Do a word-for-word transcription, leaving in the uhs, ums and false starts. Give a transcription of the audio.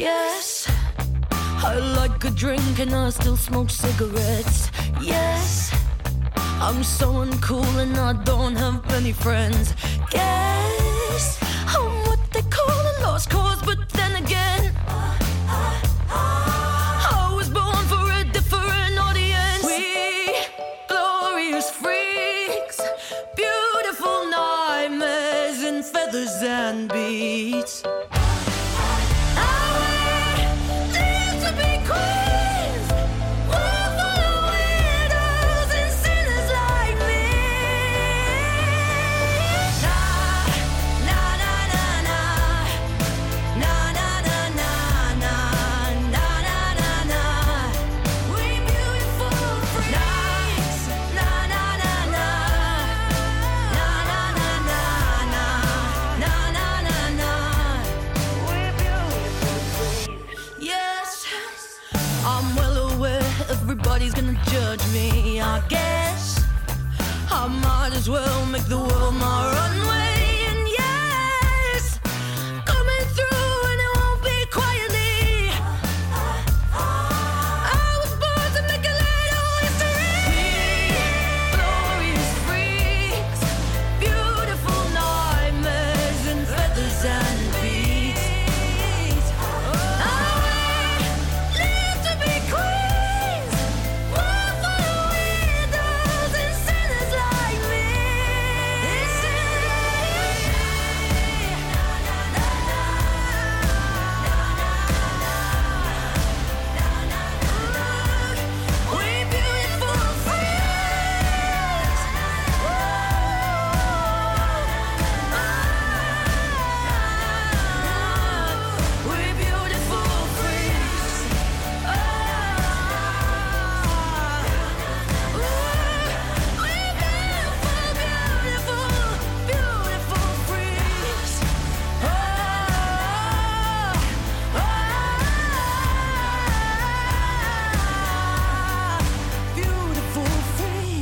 Yes, I like a drink and I still smoke cigarettes. Yes, I'm so uncool and I don't have many friends. Guess I'm what they call a lost cause, but then again, I was born for a different audience. We glorious freaks, beautiful nightmares in feathers and beats. Everybody's gonna judge me, I guess I might as well make the world my runway.